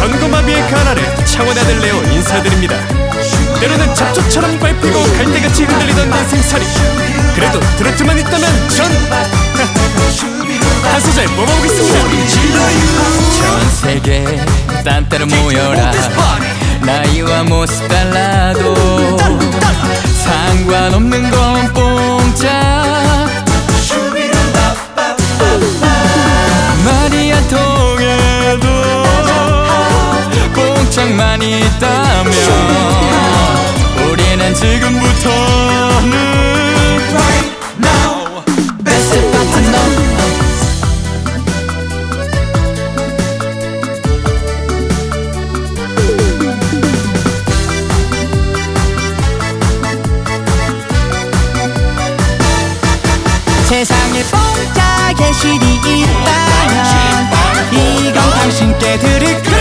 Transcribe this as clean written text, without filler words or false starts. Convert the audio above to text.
전고마비의 가나를 창원 아들 레오 인사드립니다. 때로는 잡초처럼 밟히고 갈대같이 흔들리던 인생살이, 그래도 트로트만 있다면 전 한 소절 뽑아보겠습니다. 전 세계 딴 데로 모여라. 나이와 모습 달라도 상관없는 건 공짜. 말이 안 통해도 공짜만 있다면 우리는 지금부터는 베스트 파트너. 세상에 공짜 예술이 있다면 이건 당신께 드릴 거야.